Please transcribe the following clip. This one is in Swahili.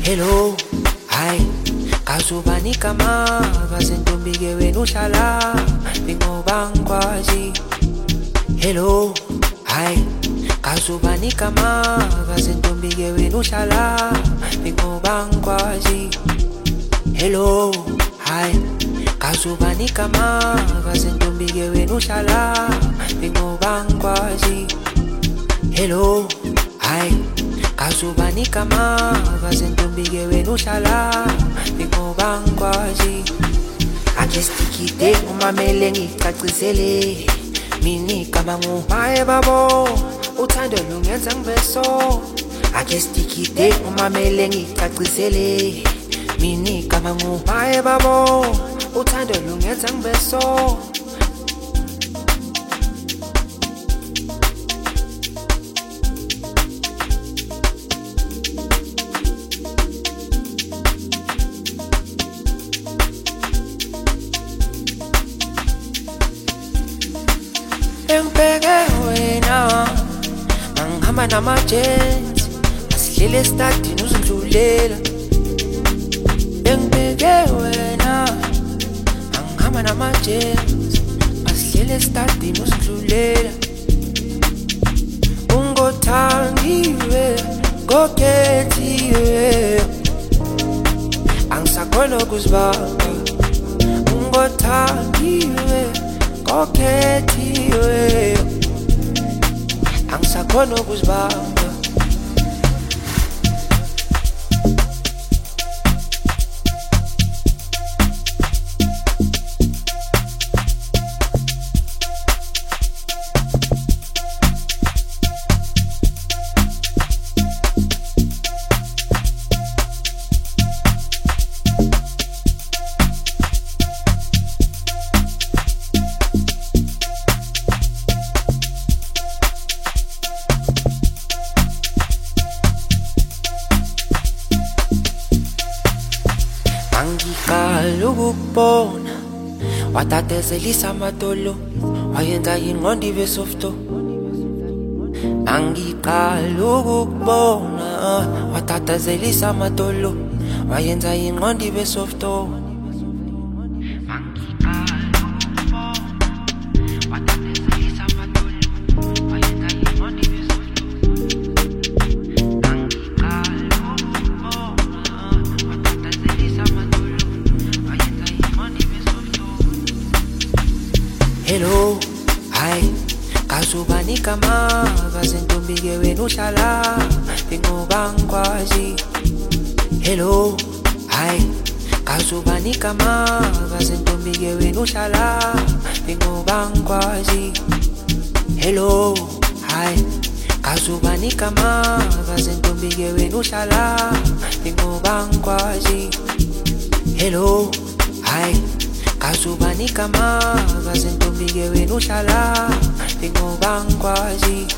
Hello, hi, kazubani kama kazentumbike wenu shala bingobangwazi. Hello, hi, kazubani kama kazentumbike wenu shala bingobangwazi. Hello, hi, kazubani kama kazentumbike wenu shala bingobangwazi. Hello, hi, kazubani kama kazentumbike wenu shala bingobangwazi. Akestikide umamele ngicacizele mini kama nguhaye babo uthando lungenza ngibeso. Akestikide umamele ngicacizele mini kama nguhaye babo uthando lungenza ngibeso. Engibheke wena mangihamba namajensi asihlele estadini uzindlulela. Engibheke wena mangihamba namajensi asihlele estadini uzindlulela. Ungothangiwe ngokhethiwe angisakhona ukuzibamba. Ungothangiwe ngokhethiwe angisakhona ukuzibamba. Angikala ukukubona watatezelisa amadolo wayenza ingqondo ibe softo. Angikala ukukubona watatezelisa amadolo wayenza ingqondo ibe softo. Hello, hi, kazubani kama kazentumbike wenu shala bingobangwazi. Hello, hi, kazubani kama kazentumbike wenu shala bingobangwazi. Hello, hi, kazubani kama kazentumbike wenu shala bingobangwazi. Hello, hi, kazubani kama kazentumbike wenu shala bingobangwazi.